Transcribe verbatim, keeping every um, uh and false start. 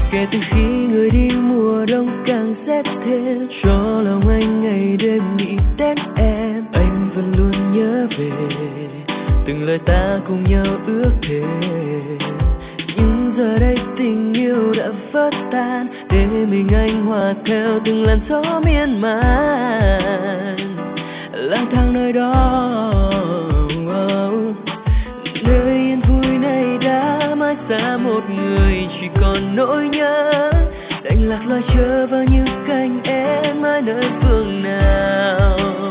Kể từ khi người đi mùa đông càng rét thêm, cho lòng anh ngày đêm nghĩ đến em. Anh vẫn luôn nhớ về từng lời ta cùng nhau ước thề, nhưng giờ đây tình yêu đã vỡ tan, để mình anh hòa theo từng làn gió miên man lang thang nơi đó. Nơi yên vui này đã mãi xa một người, chỉ còn nỗi nhớ đành lạc loài chờ vào những cánh én mãi nơi phương nào.